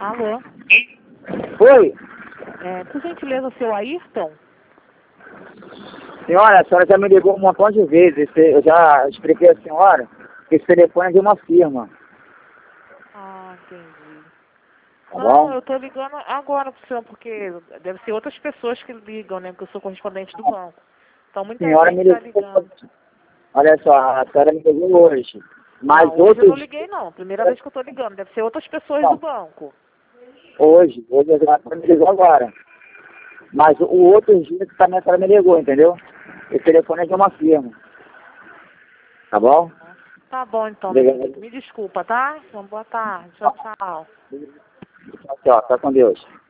Alô? Oi? Por gentileza, o seu Ayrton? Senhora, a senhora já me ligou um montão de vezes. Eu já expliquei à senhora que esse telefone é de uma firma. Ah, entendi. Tá Não, bom? eu tô ligando agora pro senhor, porque deve ser outras pessoas que ligam, né? Porque eu sou correspondente do banco. Então A muita senhora me gente tá ligou. ligando. Olha só, a senhora me ligou hoje. Mas Não, hoje eu não outros liguei não. Primeira vez que eu tô ligando. Deve ser outras pessoas do não, banco. hoje a senhora me ligou agora. Mas o outro dia também a senhora me ligou, entendeu? Esse telefone é de uma firma. Tá bom? Tá bom então, meu Obrigado. querido. Me desculpa, tá? Uma boa tarde. Tchau, tchau. Tchau, tá com Deus.